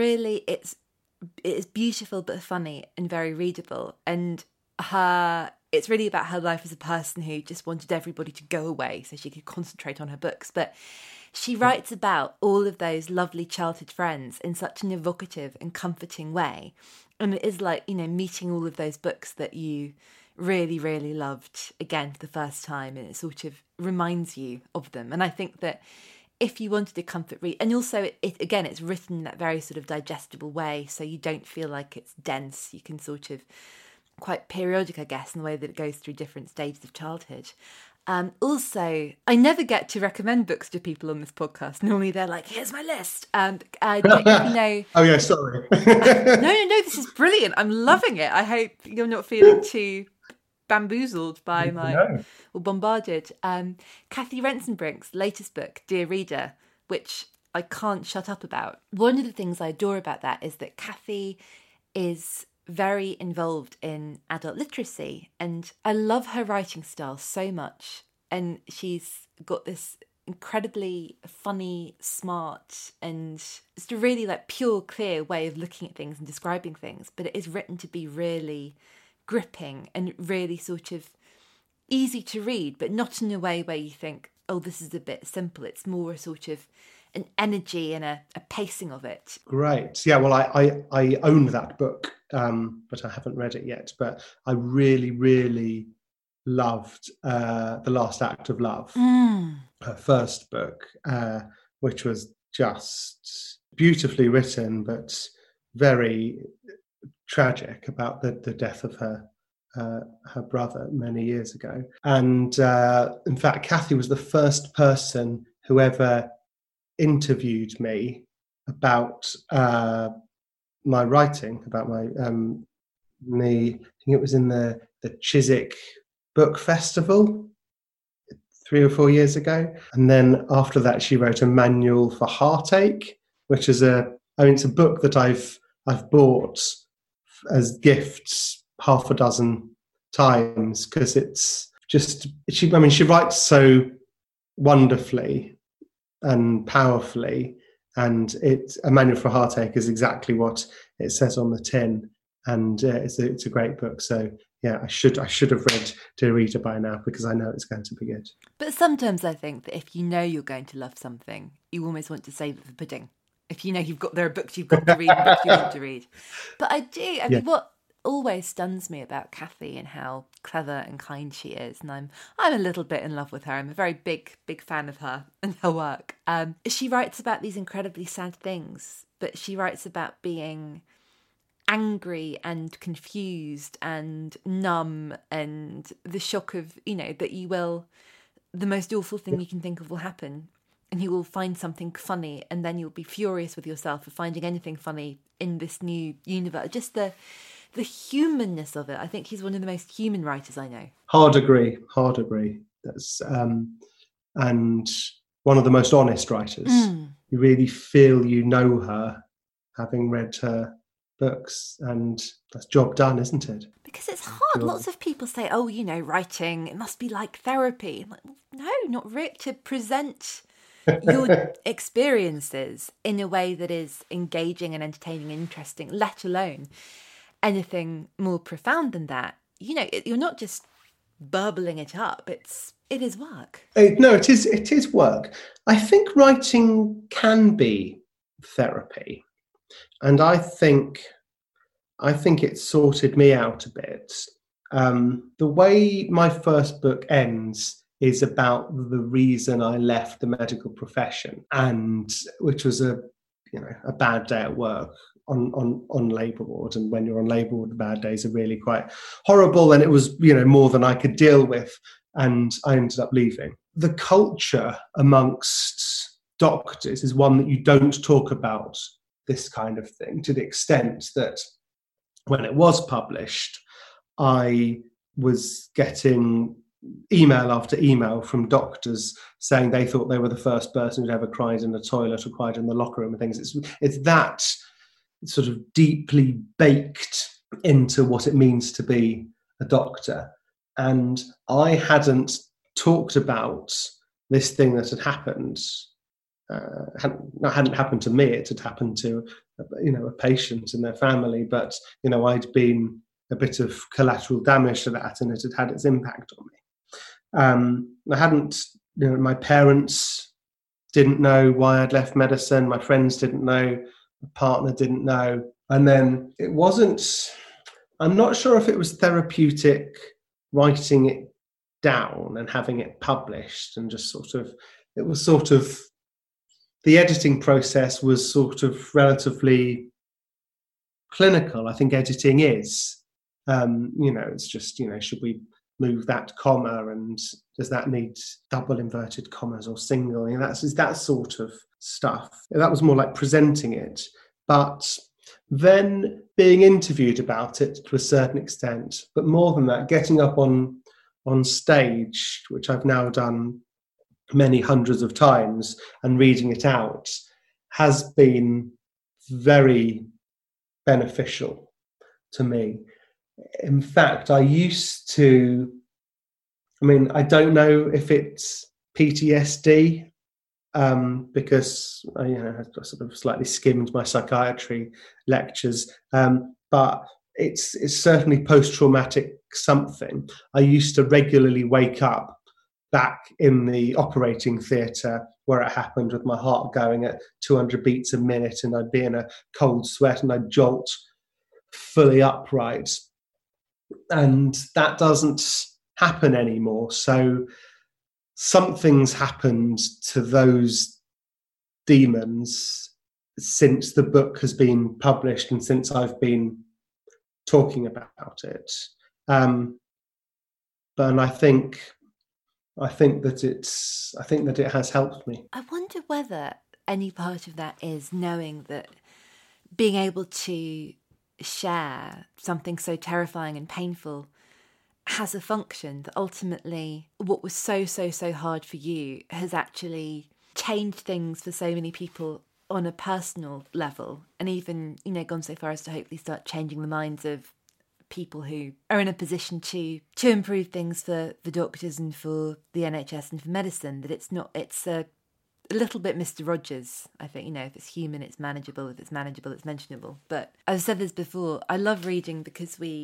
beautiful but funny and very readable, and it's really about her life as a person who just wanted everybody to go away so she could concentrate on her books. But she writes about all of those lovely childhood friends in such an evocative and comforting way. And it is like, meeting all of those books that you really, really loved again for the first time, and it sort of reminds you of them. And I think that if you wanted a comfort read, and also it's written in that very sort of digestible way, so you don't feel like it's dense. You can sort of, quite periodic, I guess, in the way that it goes through different stages of childhood. Also, I never get to recommend books to people on this podcast. Normally they're like, here's my list. Oh yeah, sorry. No, this is brilliant. I'm loving it. I hope you're not feeling too bamboozled by or bombarded. Kathy Rensenbrink's latest book, Dear Reader, which I can't shut up about. One of the things I adore about that is that Kathy is very involved in adult literacy, and I love her writing style so much. And she's got this incredibly funny, smart, and just a really pure, clear way of looking at things and describing things, but it is written to be really gripping and really sort of easy to read, but not in a way where you think, oh, this is a bit simple. It's more a sort of an energy and a pacing of it. Great. Yeah, well, I own that book, but I haven't read it yet. But I really, really loved The Last Act of Love, her first book, which was just beautifully written, but very tragic, about the death of her brother many years ago. And in fact, Kathy was the first person who ever interviewed me about my writing, about my I think it was in the Chiswick Book Festival 3 or 4 years ago. And then after that, she wrote a manual for heartache, which is it's a book that I've bought as gifts half a dozen times, because it's just, she writes so wonderfully and powerfully, and it's a manual for heartache is exactly what it says on the tin, and it's a great book. So yeah, I should have read Dear Reader by now, because I know it's going to be good. But sometimes I think that if you know you're going to love something, you almost want to save it for pudding, If you know there are books you've got to read and books you want to read. But I mean, what always stuns me about Cathy and how clever and kind she is, and I'm a little bit in love with her. I'm a very big fan of her and her work. She writes about these incredibly sad things, but she writes about being angry and confused and numb, and the shock of, that the most awful thing you can think of will happen, and you will find something funny, and then you'll be furious with yourself for finding anything funny in this new universe. Just the humanness of it. I think he's one of the most human writers I know. Hard agree. That's and one of the most honest writers. You really feel you know her, having read her books, and that's job done, isn't it? Because it's hard. Lots of people say, writing, it must be like therapy. I'm like, no, not really. To present your experiences in a way that is engaging and entertaining and interesting, let alone anything more profound than that. You're not just burbling it up. It is work. No, it is work. I think writing can be therapy, and I think it sorted me out a bit. The way my first book ends is about the reason I left the medical profession, and which was a bad day at work on labour ward. And when you're on labour ward, the bad days are really quite horrible, and it was more than I could deal with, and I ended up leaving. The culture amongst doctors is one that you don't talk about this kind of thing, to the extent that when it was published, I was getting email after email from doctors saying they thought they were the first person who'd ever cried in the toilet or cried in the locker room and things. It's that sort of deeply baked into what it means to be a doctor. And I hadn't talked about this thing that had happened. Hadn't happened to me, it had happened to a patient and their family, but I'd been a bit of collateral damage to that, and it had had its impact on me. I hadn't, my parents didn't know why I'd left medicine, my friends didn't know, my partner didn't know, and then it wasn't, I'm not sure if it was therapeutic writing it down and having it published, and just the editing process was sort of relatively clinical. I think editing is, it's just, should we move that comma, and does that need double inverted commas or single? That's that sort of stuff. That was more like presenting it. But then being interviewed about it to a certain extent, but more than that, getting up on stage, which I've now done many hundreds of times, and reading it out has been very beneficial to me. In fact, I used to, I don't know if it's PTSD, because I sort of slightly skimmed my psychiatry lectures, but it's certainly post-traumatic something. I used to regularly wake up back in the operating theatre where it happened, with my heart going at 200 beats a minute, and I'd be in a cold sweat, and I'd jolt fully upright. And that doesn't happen anymore. So something's happened to those demons since the book has been published and since I've been talking about it. But I think that it has helped me. I wonder whether any part of that is knowing that being able to share something so terrifying and painful has a function, that ultimately what was so hard for you has actually changed things for so many people on a personal level, and even, gone so far as to hopefully start changing the minds of people who are in a position to improve things for the doctors and for the NHS and for medicine, that it's a little bit Mr. Rogers. I think, if it's human, it's manageable. If it's manageable, it's mentionable. But I've said this before, I love reading because we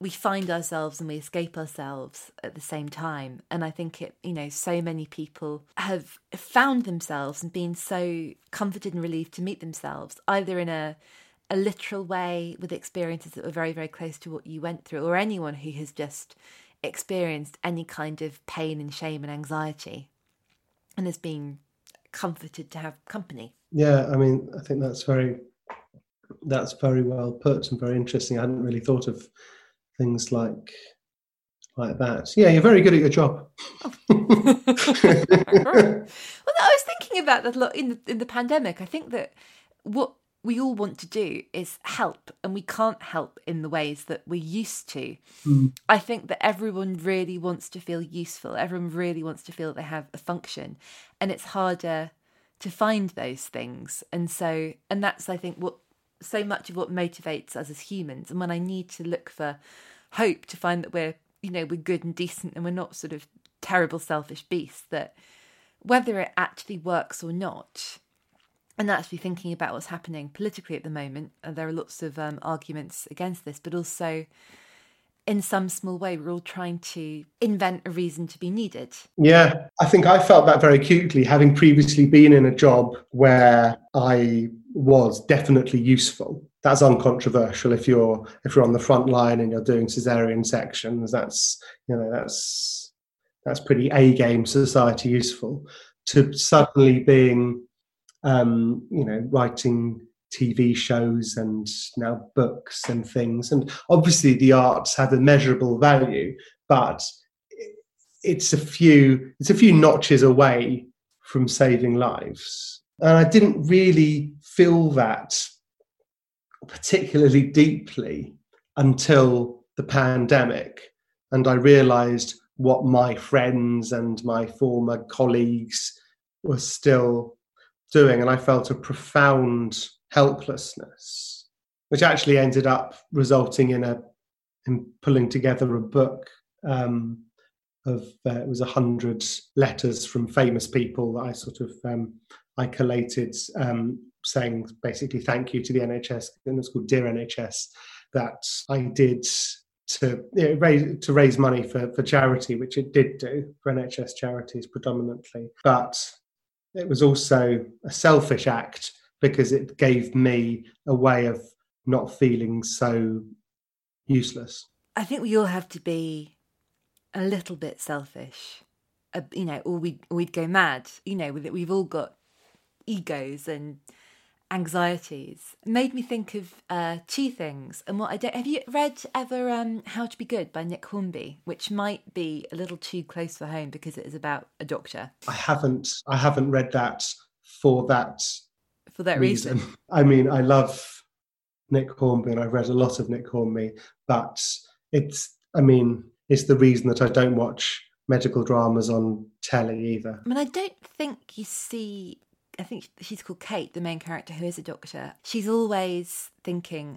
we find ourselves and we escape ourselves at the same time. And I think so many people have found themselves and been so comforted and relieved to meet themselves, either in a literal way with experiences that were very, very close to what you went through, or anyone who has just experienced any kind of pain and shame and anxiety and has been comforted to have company. Yeah, I mean, I think that's very well put and very interesting. I hadn't really thought of things like that. Yeah, you're very good at your job. Oh. Well, I was thinking about that a lot in the pandemic. I think that what we all want to do is help, and we can't help in the ways that we're used to. I think that everyone really wants to feel useful. Everyone really wants to feel that they have a function, and it's harder to find those things. And that's, I think, what so much of what motivates us as humans. And when I need to look for hope to find that we're good and decent and we're not sort of terrible, selfish beasts, that whether it actually works or not, and actually thinking about what's happening politically at the moment, there are lots of arguments against this, but also in some small way, we're all trying to invent a reason to be needed. Yeah, I think I felt that very acutely, having previously been in a job where I was definitely useful. That's uncontroversial. If you're on the front line and you're doing cesarean sections, that's pretty A-game society useful. To suddenly being, writing TV shows and now books and things. And obviously the arts have a measurable value, but it's a few notches away from saving lives. And I didn't really feel that particularly deeply until the pandemic. And I realized what my friends and my former colleagues were still doing. And I felt a profound helplessness, which actually ended up resulting in pulling together a book of it was 100 letters from famous people that I sort of I collated, saying basically thank you to the NHS, and it's called Dear NHS, that I did to raise money for charity, which it did do for NHS charities predominantly, but it was also a selfish act, because it gave me a way of not feeling so useless. I think we all have to be a little bit selfish, or we'd go mad. We've all got egos and anxieties. It made me think of two things. And have you read ever How to Be Good by Nick Hornby, which might be a little too close for home because it is about a doctor? I haven't read that for that reason. I mean, I love Nick Hornby and I've read a lot of Nick Hornby, but it's the reason that I don't watch medical dramas on telly either. I mean, I don't think you see, I think she's called Kate, the main character who is a doctor. She's always thinking,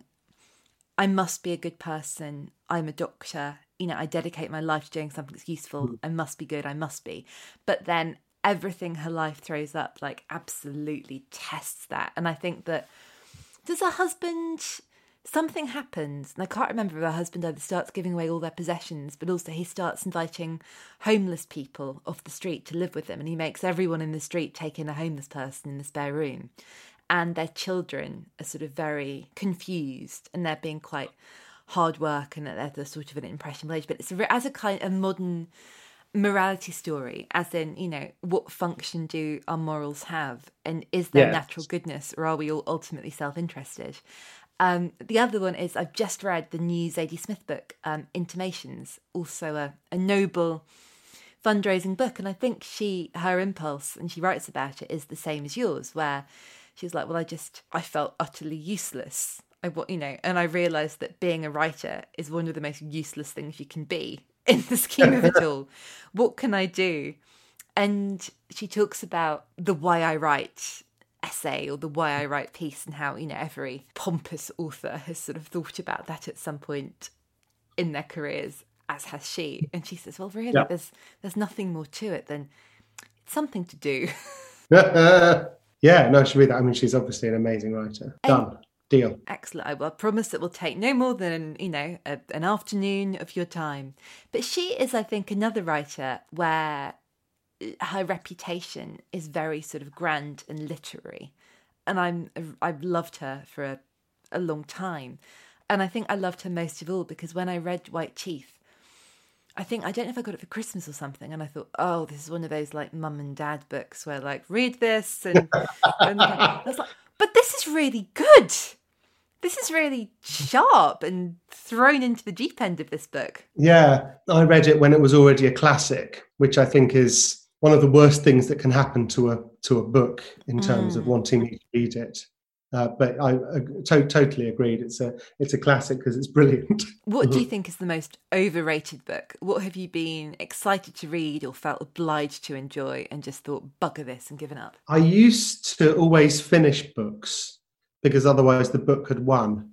I must be a good person. I'm a doctor. I dedicate my life to doing something that's useful. I must be good. I must be. But then everything her life throws up absolutely tests that. And I think that does her husband, something happens, and I can't remember if her husband either starts giving away all their possessions, but also he starts inviting homeless people off the street to live with him, and he makes everyone in the street take in a homeless person in the spare room, and their children are sort of very confused, and they're being quite hard work, and they're sort of an impressionable age, but it's as a kind of modern morality story, as in, what function do our morals have, and is there natural goodness, or are we all ultimately self-interested? The other one is, I've just read the new Zadie Smith book, Intimations, also a noble fundraising book, and I think her impulse, and she writes about it, is the same as yours, where she's like, well, I felt utterly useless, and I realised that being a writer is one of the most useless things you can be in the scheme of it all. What can I do? And she talks about the Why I Write essay, or the Why I Write piece, and how every pompous author has sort of thought about that at some point in their careers, as has she. And she says, well, really, there's nothing more to it than it's something to do. Yeah, no, she'll be that. I mean, she's obviously an amazing writer. Done. Deal. Excellent. I will promise it will take no more than, an afternoon of your time. But she is, I think, another writer where her reputation is very sort of grand and literary. And I've loved her for a long time. And I think I loved her most of all because when I read White Teeth, I don't know if I got it for Christmas or something, and I thought, oh, this is one of those like mum and dad books where like, read this, and I was like, but this is really good. This is really sharp and thrown into the deep end of this book. Yeah, I read it when it was already a classic, which I think is one of the worst things that can happen to a book in terms of wanting me to read it. But I totally agreed. It's a classic because it's brilliant. What do you think is the most overrated book? What have you been excited to read or felt obliged to enjoy and just thought, bugger this and given up? I used to always finish books because otherwise the book had won.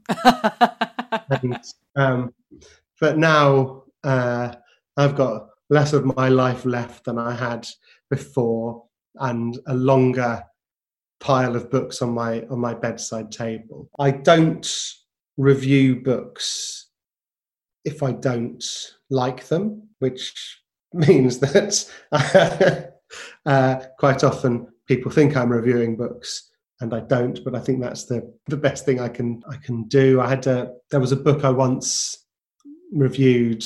But now I've got less of my life left than I had before and a longer pile of books on my bedside table. I don't review books if I don't like them, which means that quite often people think I'm reviewing books and I don't, but I think that's the best thing I can do. There was a book I once reviewed.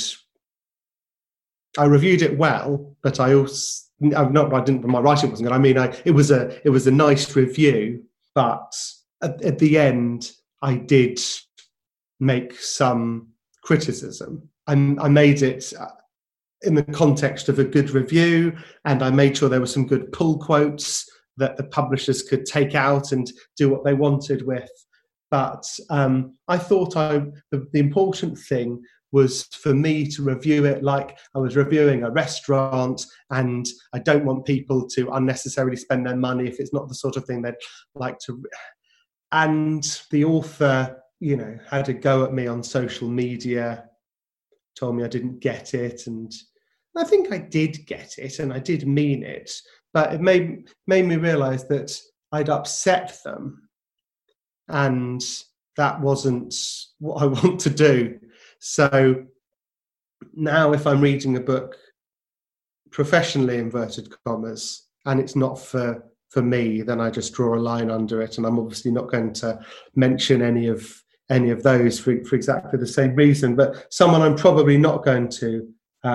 I reviewed it well, but I didn't. My writing wasn't good. I mean, it was a nice review, but at the end, I did make some criticism. I made it in the context of a good review, and I made sure there were some good pull quotes that the publishers could take out and do what they wanted with. But I thought the important thing was for me to review it like I was reviewing a restaurant, and I don't want people to unnecessarily spend their money if it's not the sort of thing they'd like to. And the author, had a go at me on social media, told me I didn't get it, and I think I did get it and I did mean it, but it made me realise that I'd upset them, and that wasn't what I want to do. So now if I'm reading a book professionally, inverted commas, and it's not for me, then I just draw a line under it. And I'm obviously not going to mention any of those for exactly the same reason. But someone I'm probably not going to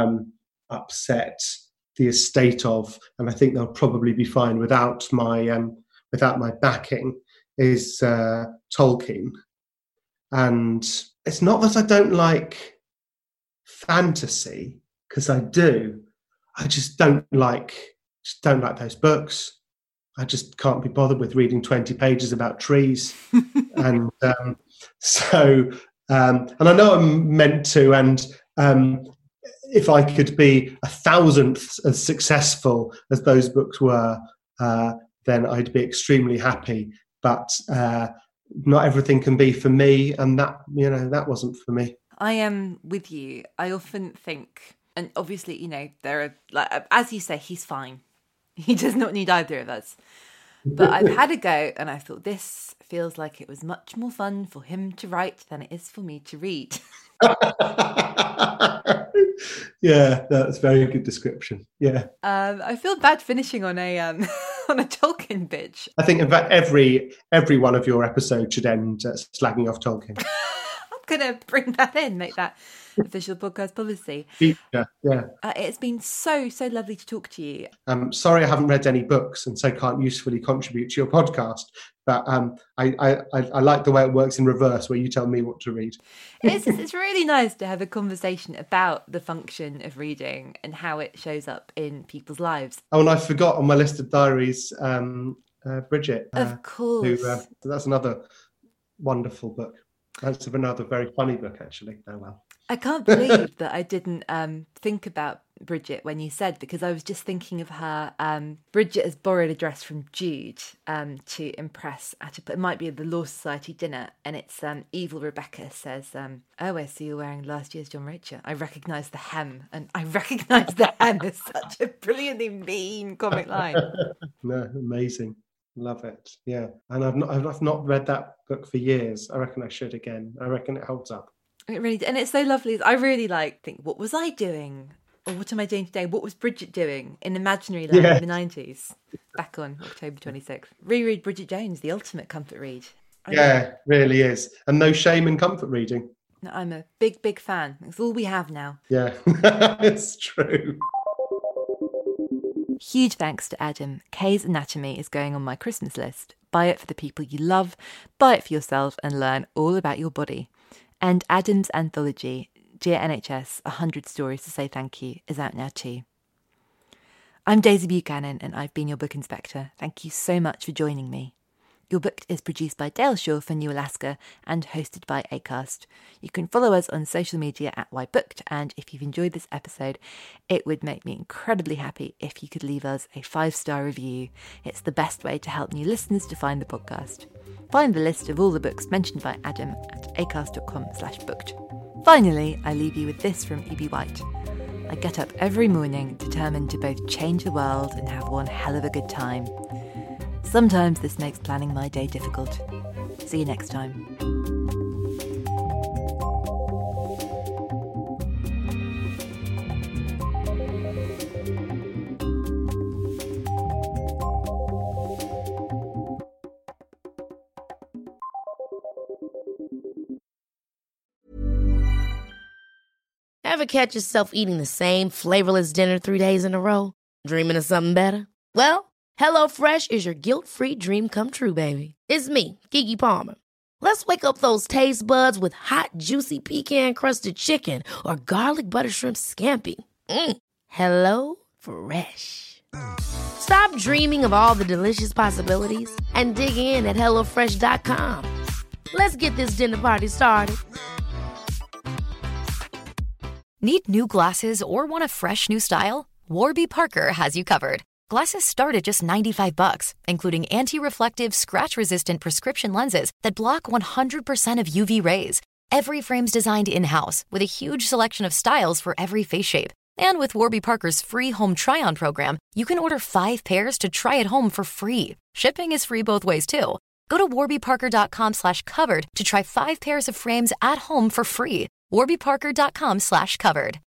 upset the estate of, and I think they'll probably be fine without my backing, is Tolkien. And it's not that I don't like fantasy, because I do. I just don't like those books. I just can't be bothered with reading 20 pages about trees. And and I know I'm meant to, and if I could be 1,000th as successful as those books were, then I'd be extremely happy. But not everything can be for me, and that wasn't for me. I am with you. I often think, and obviously, there are, like, as you say, he's fine. He does not need either of us. But I've had a go, and I thought, this feels like it was much more fun for him to write than it is for me to read. Yeah, that's a very good description. Yeah. I feel bad finishing on a on a Tolkien bitch. I think, in fact, every one of your episodes should end slagging off Tolkien. I'm going to bring that in, make that official podcast policy. Yeah. It's been so lovely to talk to you. Sorry I haven't read any books and so can't usefully contribute to your podcast, but I like the way it works in reverse, where you tell me what to read. It's really nice to have a conversation about the function of reading and how it shows up in people's lives. Oh, and I forgot on my list of diaries, Bridget. Of course. That's another wonderful book. That's another very funny book, actually. Oh, well. I can't believe that I didn't think about Bridget when you said, because I was just thinking of her. Bridget has borrowed a dress from Jude to impress it might be at the Law Society dinner, and it's Evil Rebecca says, oh, I see you're wearing last year's John Richer. I recognise the hem, and I recognise the hem is such a brilliantly mean comic line. No, amazing. Love it. Yeah. And I've not read that book for years. I reckon I should again. I reckon it holds up. It really, and it's so lovely. I really think, what was I doing? Or what am I doing today? What was Bridget doing in imaginary land in the 90s? Back on October 26th. Reread Bridget Jones, the ultimate comfort read. Really is. And no shame in comfort reading. No, I'm a big, big fan. It's all we have now. Yeah, it's true. Huge thanks to Adam. Kay's Anatomy is going on my Christmas list. Buy it for the people you love, buy it for yourself, and learn all about your body. And Adam's anthology, Dear NHS, 100 Stories to Say Thank You, is out now too. I'm Daisy Buchanan, and I've been your book inspector. Thank you so much for joining me. Your Booked is produced by Dale Shaw for New Alaska and hosted by Acast. You can follow us on social media at YBooked, and if you've enjoyed this episode, it would make me incredibly happy if you could leave us a 5-star review. It's the best way to help new listeners to find the podcast. Find the list of all the books mentioned by Adam at acast.com/booked. Finally, I leave you with this from E.B. White. I get up every morning determined to both change the world and have one hell of a good time. Sometimes this makes planning my day difficult. See you next time. Ever catch yourself eating the same flavorless dinner 3 days in a row? Dreaming of something better? Well, HelloFresh is your guilt-free dream come true, baby. It's me, Keke Palmer. Let's wake up those taste buds with hot, juicy pecan-crusted chicken or garlic butter shrimp scampi. Hello Fresh. Stop dreaming of all the delicious possibilities and dig in at HelloFresh.com. Let's get this dinner party started. Need new glasses or want a fresh new style? Warby Parker has you covered. Glasses start at just $95, including anti-reflective, scratch-resistant prescription lenses that block 100% of UV rays. Every frame's designed in-house with a huge selection of styles for every face shape. And with Warby Parker's free home try-on program, you can order 5 pairs to try at home for free. Shipping is free both ways, too. Go to warbyparker.com/covered to try 5 pairs of frames at home for free. warbyparker.com/covered.